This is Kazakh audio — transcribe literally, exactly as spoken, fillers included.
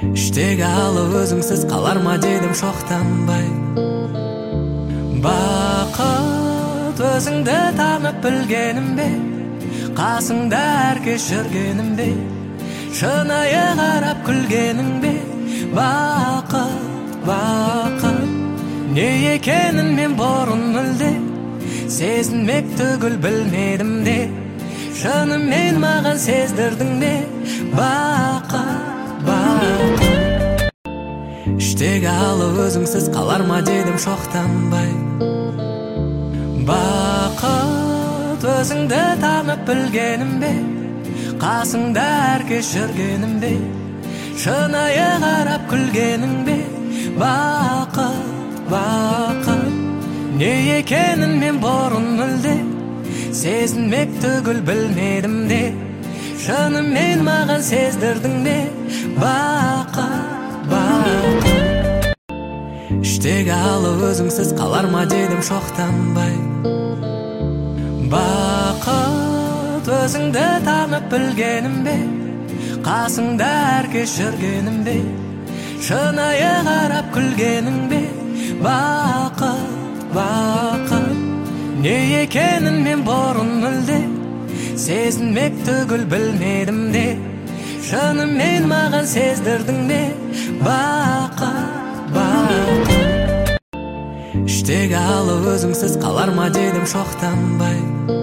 Іштегі алып өзіңсіз қалар ма дедім шоқтанбай. Бақыт өзіңді танып білгенім бе, қасыңда әркез жүргенім бе, шынайы қарап күлгенің бе. Бақыт, бақыт, не екенін мен бұрын мүлде сезінмек түгіл білмедім де, шынымен маған сездірдің бе. Бақыт, бақыт, іштегі алып өзіңсіз қалар ма дедім шоқтанбай. Бақыт өзіңді танып білгенім бе, қасыңда әркез жүргенім бе, шынайы қарап күлгенің бе. Бақыт, бақыт, не екенін мен бұрын мүлде сезінмек түгіл білмедім де, шынымен маған сездірдің бе. Бақыт, бақыт, іштегі алып өзіңсіз қалар ма дедім шоқтанбай. Бақыт өзіңді танып білгенім бе, қасыңда әркез жүргенім бе, шынайы қарап күлгенің бе. Бақыт, бақыт, не екенін мен бұрын мүлде сезінмек түгіл білмедім де, шынымен маған сездірдің бе. Бақыт, бақыт, іштегі алып өзіңсіз қалар ма дедім шоқтанбай.